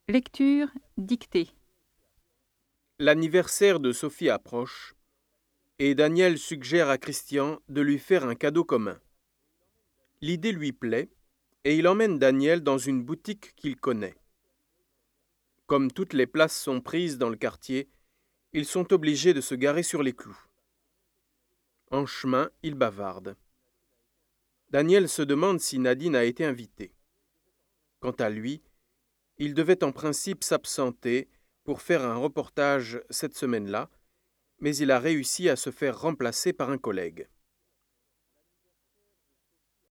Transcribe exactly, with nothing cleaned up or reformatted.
Lecture dictée. L'anniversaire de Sophie approche et Daniel suggère à Christian de lui faire un cadeau commun. L'idée lui plaît et il emmène Daniel dans une boutique qu'il connaît. Comme toutes les places sont prises dans le quartier, ils sont obligés de se garer sur les clous. En chemin, ils bavardent. Daniel se demande si Nadine a été invitée. Quant à lui, il devait en principe s'absenter pour faire un reportage cette semaine-là, mais il a réussi à se faire remplacer par un collègue.